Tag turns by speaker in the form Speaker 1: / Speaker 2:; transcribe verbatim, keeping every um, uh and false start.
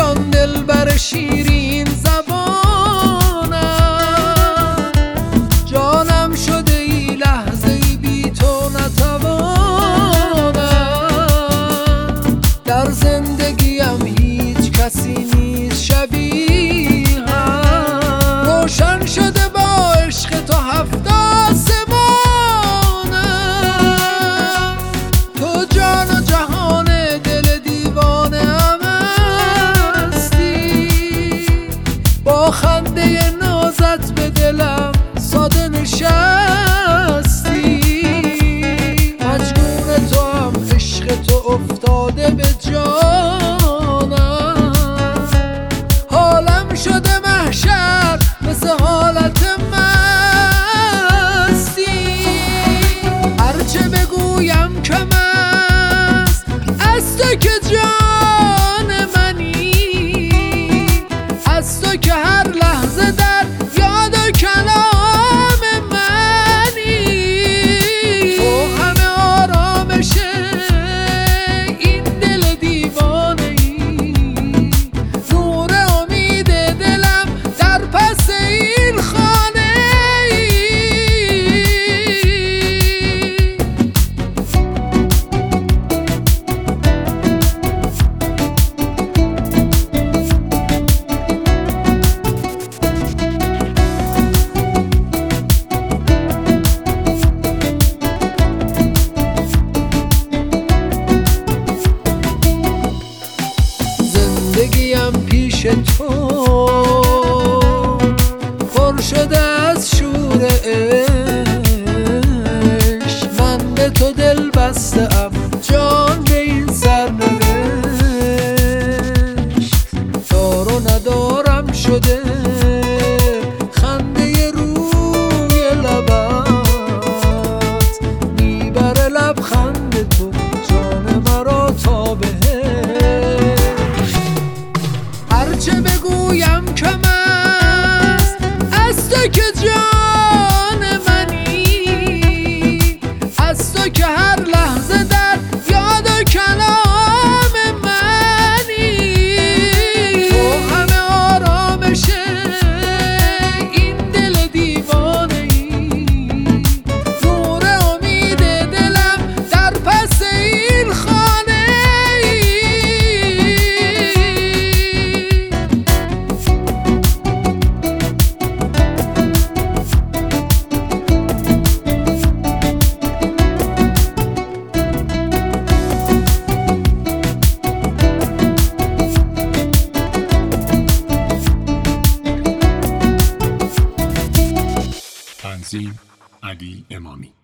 Speaker 1: جان دلبر شیرین زبانم، جانم شده ای لحظه ای بی تو نتوانم. در زندگیم هیچ کسی نیست شبیه هم، روشن شده با عشق تو هفت آسمانم. تو جان و جهان دل دیوانه ام هستی، با خنده نازت به دلم ساده نشستی. مجنون تو هم عشق تو افتاده به جانم، حالم شده محشر مثل حالت مستی. هرچه بگویم کم است از تو که جان منی، از تو که هر لحظه در یاد و کلام منی. تو همه آرامش این دل دیوانه ای، نور امید دلم در پس این خانه ای. زندگیم پیش تو پر شده از شور عشق، من به تو دل بسته ام جان به این سرنوشت. دار و ندارم شده خنده روی لبت، میبره لبخند تو جان مرا تا بهشت. هرچه بگویم کم است از تو که جان منی، از تو که هر لحظه در یاد و کلام منی. تو همه آرامش این دل دیوانه ای، نور امید دلم در پس این خانه ای.
Speaker 2: تنظیم علی امامی.